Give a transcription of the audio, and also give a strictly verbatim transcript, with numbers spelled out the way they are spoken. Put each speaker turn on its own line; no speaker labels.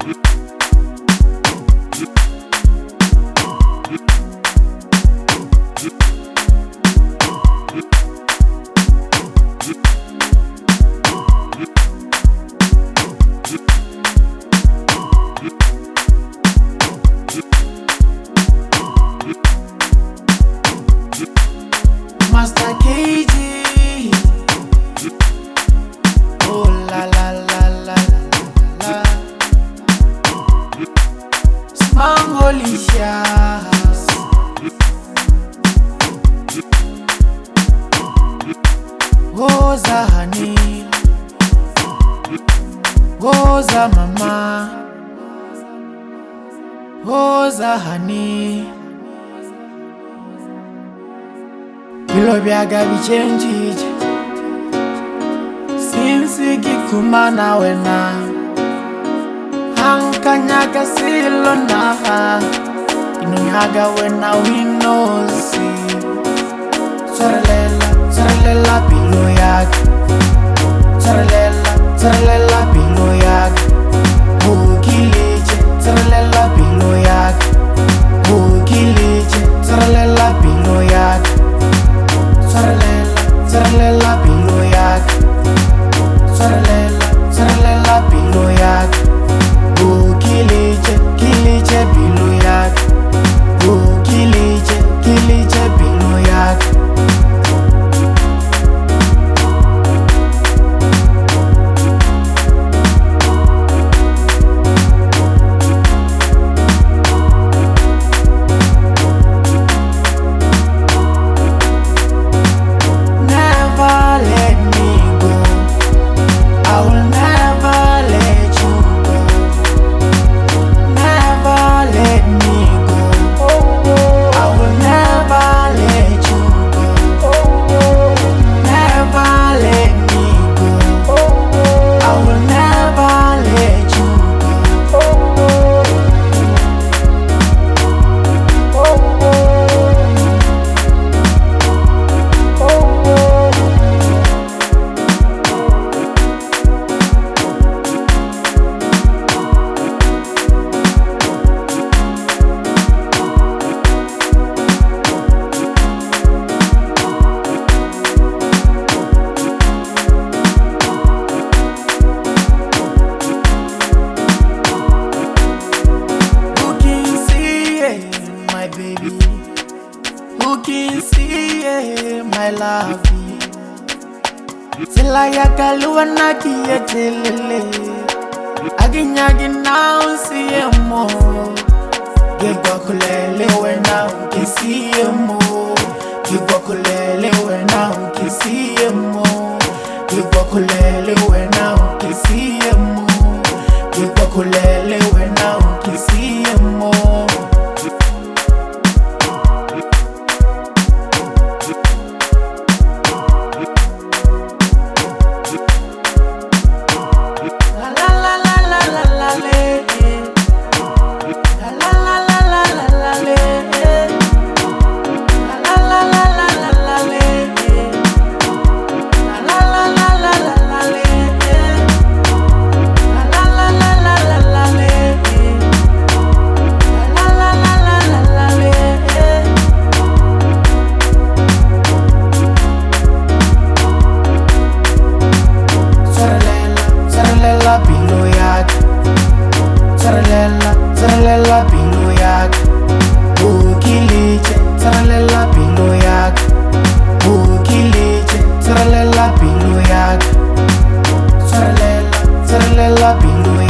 Master K G. Oh la la la la la la. Smangolicious. Woza honey. Woza mama. Woza honey. Bilo byaga bichenjije sinsi gikumana wena hankanyaga silo na inunyaga wena winosi Tsaralela, tsaralela bilo yaga Tsaralela, tsaralela bilo yaga Ukilije, tsaralela bilo yaga Ukilije, tsaralela bilo yaga Tsaralela, tsaralela bilo yaga Tsaralela, tsaralela bilo yaga Ukilije, kilije bilo yaga Ukilije, kilije bilo yaga Who can see it, my love? Till I akaluwa na kiyetelele Aginyagi na unsiyemo Gigwa kulele wena unkisiyemo Gigwa kulele wena unkisiyemo Gigwa kulele wena unkisiyemo Gigwa kulele wena unkisiyemo Bilo yaga Tsaralela, tsaralela bilo yaga Ukilije, tsaralela bilo yaga Ukilije, tsaralela bilo yaga Tsaralela, tsaralela bilo